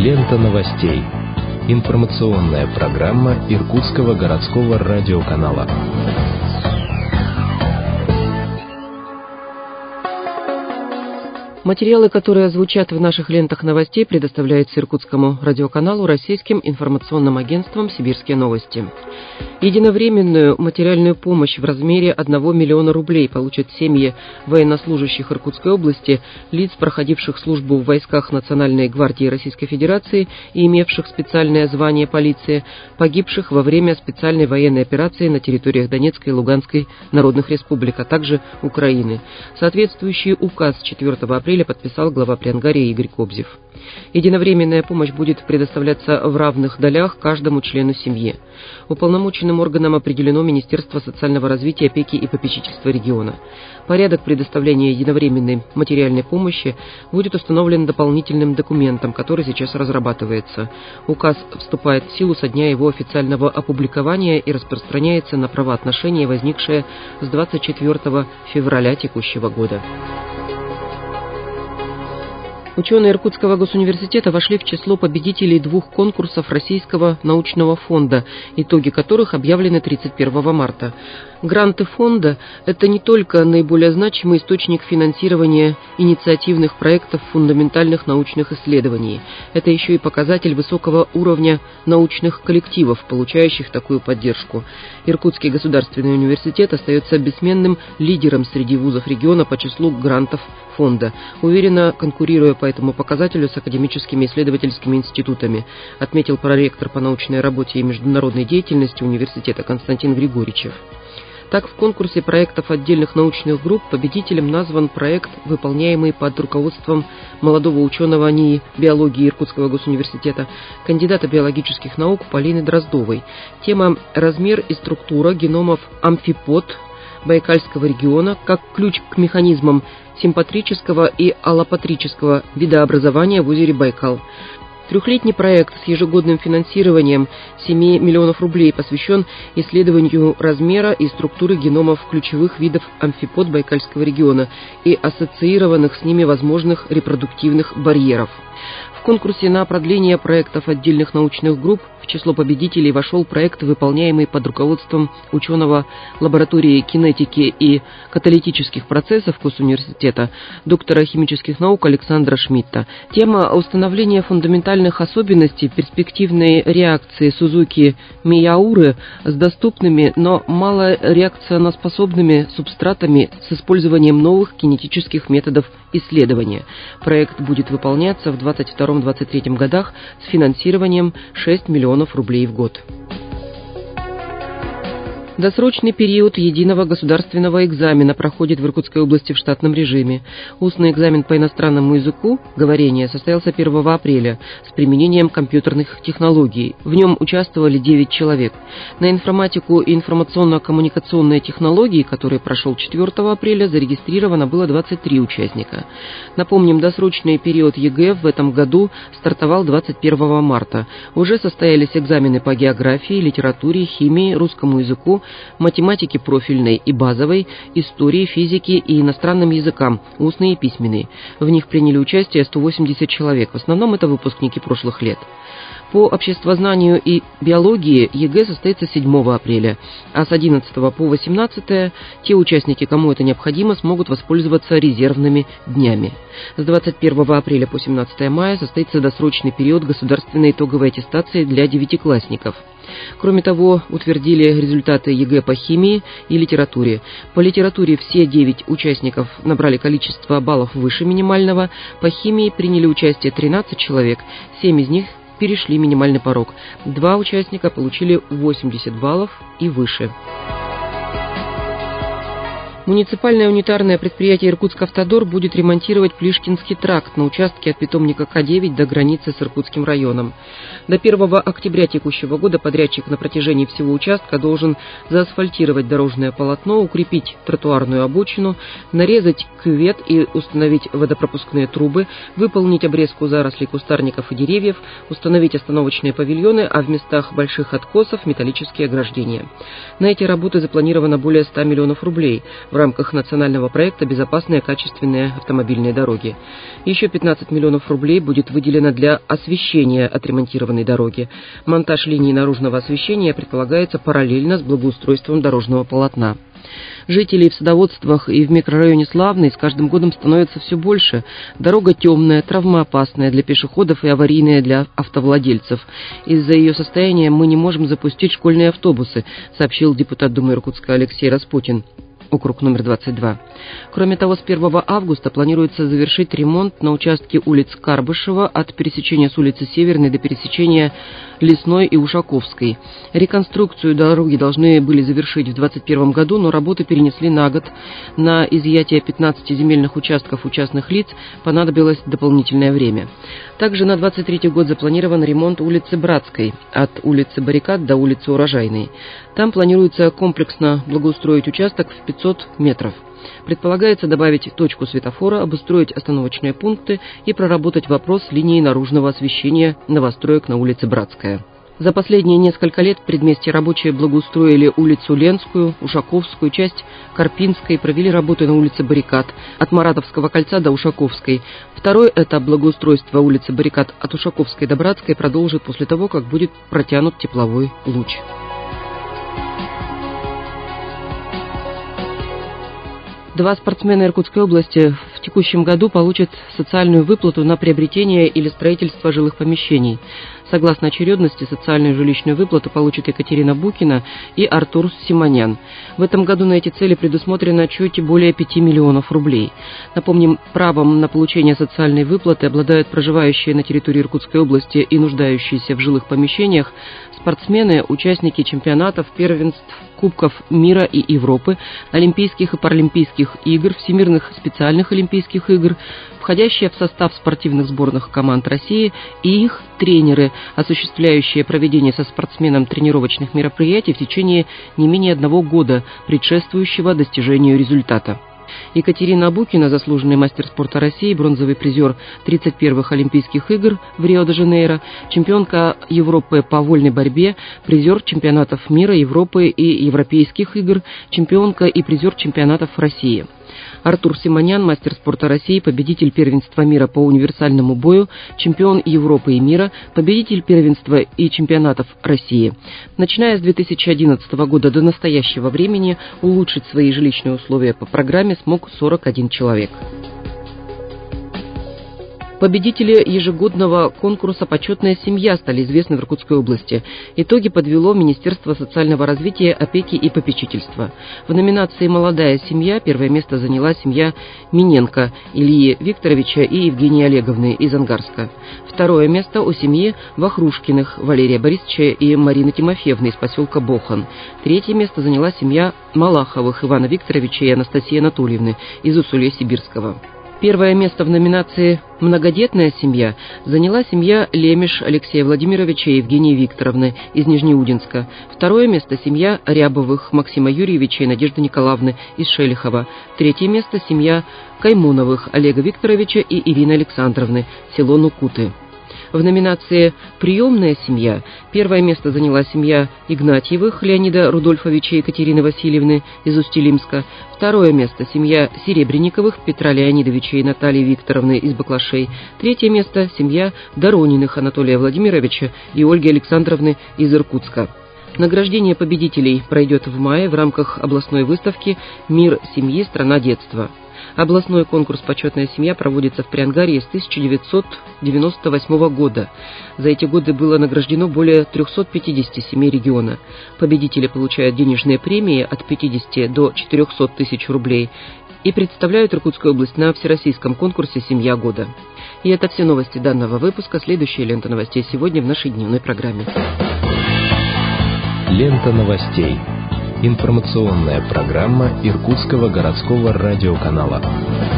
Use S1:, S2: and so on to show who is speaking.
S1: Лента новостей. Информационная программа Иркутского городского радиоканала.
S2: Материалы, которые звучат в наших лентах новостей, предоставляются Иркутскому радиоканалу российским информационным агентством «Сибирские новости». Единовременную материальную помощь в размере 1 миллиона рублей получат семьи военнослужащих Иркутской области, лиц, проходивших службу в войсках Национальной гвардии Российской Федерации и имевших специальное звание полиции, погибших во время специальной военной операции на территориях Донецкой и Луганской народных республик, а также Украины. Соответствующий указ 4 апреля подписал глава Приангарии Игорь Кобзев. Единовременная помощь будет предоставляться в равных долях каждому члену семьи. Уполномоченным органом определено Министерство социального развития, опеки и попечительства региона. Порядок предоставления единовременной материальной помощи будет установлен дополнительным документом, который сейчас разрабатывается. Указ вступает в силу со дня его официального опубликования и распространяется на правоотношения, возникшие с 24 февраля текущего года. Ученые Иркутского госуниверситета вошли в число победителей 2 конкурсов Российского научного фонда, итоги которых объявлены 31 марта. Гранты фонда – это не только наиболее значимый источник финансирования инициативных проектов фундаментальных научных исследований. Это еще и показатель высокого уровня научных коллективов, получающих такую поддержку. Иркутский государственный университет остается бессменным лидером среди вузов региона по числу грантов фонда, уверенно конкурируя по этому показателю с академическими исследовательскими институтами, отметил проректор по научной работе и международной деятельности университета Константин Григоричев. Так, в конкурсе проектов отдельных научных групп победителем назван проект, выполняемый под руководством молодого ученого НИИ биологии Иркутского госуниверситета, кандидата биологических наук Полины Дроздовой. Тема «Размер и структура геномов амфипод Байкальского региона как ключ к механизмам симпатрического и аллопатрического видообразования в озере Байкал». Трехлетний проект с ежегодным финансированием 7 миллионов рублей посвящен исследованию размера и структуры геномов ключевых видов амфипод Байкальского региона и ассоциированных с ними возможных репродуктивных барьеров. В конкурсе на продление проектов отдельных научных групп в число победителей вошел проект, выполняемый под руководством ученого лаборатории кинетики и каталитических процессов Госуниверситета, доктора химических наук Александра Шмидта. Тема установления фундаментальных особенностей перспективной реакции Сузуки-Мияуры с доступными, но малореакционоспособными субстратами с использованием новых кинетических методов исследования. Проект будет выполняться в 2022-2023 годах с финансированием 6 миллионов рублей в год. Досрочный период единого государственного экзамена проходит в Иркутской области в штатном режиме. Устный экзамен по иностранному языку, говорение, состоялся 1 апреля с применением компьютерных технологий. В нем участвовали 9 человек. На информатику и информационно-коммуникационные технологии, который прошел 4 апреля, зарегистрировано было 23 участника. Напомним, досрочный период ЕГЭ в этом году стартовал 21 марта. Уже состоялись экзамены по географии, литературе, химии, русскому языку, математике профильной и базовой, истории, физике и иностранным языкам, устные и письменные. В них приняли участие 180 человек, в основном это выпускники прошлых лет. По обществознанию и биологии ЕГЭ состоится 7 апреля, а с 11 по 18 те участники, кому это необходимо, смогут воспользоваться резервными днями. С 21 апреля по 17 мая состоится досрочный период государственной итоговой аттестации для девятиклассников. Кроме того, утвердили результаты ЕГЭ по химии и литературе. По литературе все 9 участников набрали количество баллов выше минимального. По химии приняли участие 13 человек, 7 из них перешли минимальный порог. 2 участника получили 80 баллов и выше. Муниципальное унитарное предприятие «Иркутск-Автодор» будет ремонтировать Плишкинский тракт на участке от питомника К9 до границы с Иркутским районом. До 1 октября текущего года подрядчик на протяжении всего участка должен заасфальтировать дорожное полотно, укрепить тротуарную обочину, нарезать кювет и установить водопропускные трубы, выполнить обрезку зарослей кустарников и деревьев, установить остановочные павильоны, а в местах больших откосов металлические ограждения. На эти работы запланировано более 100 миллионов рублей. В в рамках национального проекта «Безопасные качественные автомобильные дороги». Еще 15 миллионов рублей будет выделено для освещения отремонтированной дороги. Монтаж линий наружного освещения предполагается параллельно с благоустройством дорожного полотна. Жителей в садоводствах и в микрорайоне Славный с каждым годом становится все больше. Дорога темная, травмоопасная для пешеходов и аварийная для автовладельцев. Из-за ее состояния мы не можем запустить школьные автобусы, сообщил депутат Думы Иркутска Алексей Распутин. Округ номер 22. Кроме того, с 1 августа планируется завершить ремонт на участке улиц Карбышева от пересечения с улицы Северной до пересечения Лесной и Ушаковской. Реконструкцию дороги должны были завершить в 2021 году, но работы перенесли на год. На изъятие 15 земельных участков у частных лиц понадобилось дополнительное время. Также на 2023 год запланирован ремонт улицы Братской от улицы Баррикад до улицы Урожайной. Там планируется комплексно благоустроить участок в 500 метров. Предполагается добавить точку светофора, обустроить остановочные пункты и проработать вопрос линии наружного освещения новостроек на улице Братская. За последние несколько лет в предместье рабочие благоустроили улицу Ленскую, Ушаковскую, часть Карпинской, провели работы на улице Баррикад от Маратовского кольца до Ушаковской. Второй этап благоустройства улицы Баррикад от Ушаковской до Братской продолжит после того, как будет протянут тепловой луч. Два спортсмена Иркутской области в текущем году получат социальную выплату на приобретение или строительство жилых помещений. Согласно очередности, социальную жилищную выплату получат Екатерина Букина и Артур Симонян. В этом году на эти цели предусмотрено чуть более 5 миллионов рублей. Напомним, правом на получение социальной выплаты обладают проживающие на территории Иркутской области и нуждающиеся в жилых помещениях спортсмены, участники чемпионатов, первенств, Кубков мира и Европы, Олимпийских и Паралимпийских игр, Всемирных специальных Олимпийских игр, входящие в состав спортивных сборных команд России и их тренеры, осуществляющие проведение со спортсменом тренировочных мероприятий в течение не менее 1 года, предшествующего достижению результата. Екатерина Букина, заслуженный мастер спорта России, бронзовый призер 31-х Олимпийских игр в Рио-де-Жанейро, чемпионка Европы по вольной борьбе, призер чемпионатов мира, Европы и Европейских игр, чемпионка и призер чемпионатов России. Артур Симонян, мастер спорта России, победитель первенства мира по универсальному бою, чемпион Европы и мира, победитель первенства и чемпионатов России. Начиная с 2011 года до настоящего времени улучшить свои жилищные условия по программе смог 41 человек. Победители ежегодного конкурса «Почетная семья» стали известны в Иркутской области. Итоги подвело Министерство социального развития, опеки и попечительства. В номинации «Молодая семья» первое место заняла семья Миненко Ильи Викторовича и Евгении Олеговны из Ангарска. Второе место у семьи Вахрушкиных Валерия Борисовича и Марины Тимофеевны из поселка Бохан. Третье место заняла семья Малаховых Ивана Викторовича и Анастасии Анатольевны из Усолья-Сибирского. Первое место в номинации «Многодетная семья» заняла семья Лемеш Алексея Владимировича и Евгении Викторовны из Нижнеудинска. Второе место – семья Рябовых Максима Юрьевича и Надежды Николаевны из Шелихова. Третье место – семья Каймуновых Олега Викторовича и Ирины Александровны, село Нукуты. В номинации «Приемная семья» первое место заняла семья Игнатьевых Леонида Рудольфовича и Екатерины Васильевны из Усть-Илимска. Второе место – семья Серебренниковых Петра Леонидовича и Натальи Викторовны из Баклашей. Третье место – семья Дорониных Анатолия Владимировича и Ольги Александровны из Иркутска. Награждение победителей пройдет в мае в рамках областной выставки «Мир семьи. Страна детства». Областной конкурс «Почетная семья» проводится в Приангарье с 1998 года. За эти годы было награждено более 350 семей региона. Победители получают денежные премии от 50 до 400 тысяч рублей и представляют Иркутскую область на всероссийском конкурсе «Семья года». И это все новости данного выпуска. Следующая лента новостей сегодня в нашей дневной программе.
S1: Лента новостей. Информационная программа Иркутского городского радиоканала.